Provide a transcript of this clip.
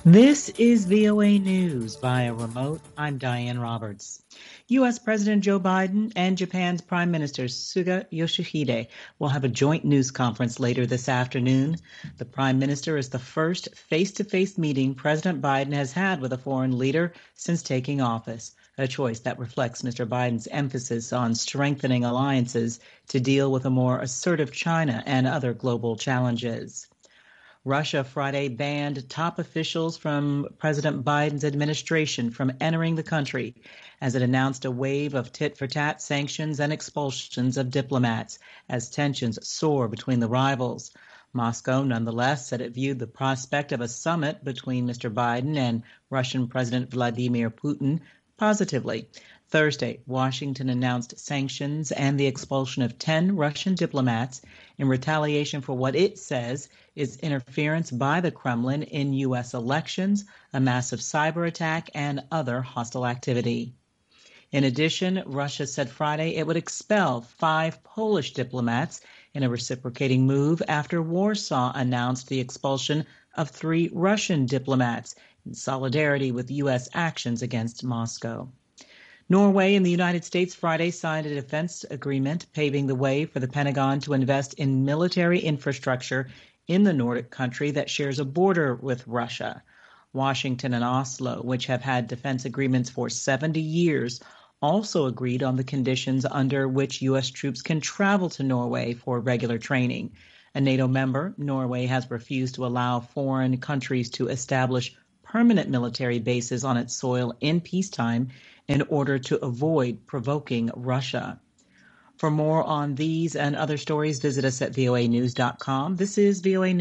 This is VOA News via remote. I'm Diane Roberts. U.S. President Joe Biden and Japan's Prime Minister Suga Yoshihide will have a joint news conference later this afternoon. The Prime Minister is the first face-to-face meeting President Biden has had with a foreign leader since taking office, a choice that reflects Mr. Biden's emphasis on strengthening alliances to deal with a more assertive China and other global challenges. Russia Friday banned top officials from President Biden's administration from entering the country as it announced a wave of tit-for-tat sanctions and expulsions of diplomats as tensions soar between the rivals. Moscow, nonetheless, said it viewed the prospect of a summit between Mr. Biden and Russian President Vladimir Putin positively. Thursday, Washington announced sanctions and the expulsion of 10 Russian diplomats in retaliation for what it says is interference by the Kremlin in U.S. elections, a massive cyber attack, and other hostile activity. In addition, Russia said Friday it would expel 5 Polish diplomats in a reciprocating move after Warsaw announced the expulsion of 3 Russian diplomats in solidarity with U.S. actions against Moscow. Norway and the United States Friday signed a defense agreement paving the way for the Pentagon to invest in military infrastructure in the Nordic country that shares a border with Russia. Washington and Oslo, which have had defense agreements for 70 years, also agreed on the conditions under which U.S. troops can travel to Norway for regular training. A NATO member, Norway has refused to allow foreign countries to establish permanent military bases on its soil in peacetime in order to avoid provoking Russia. For more on these and other stories, visit us at voanews.com. This is VOA News.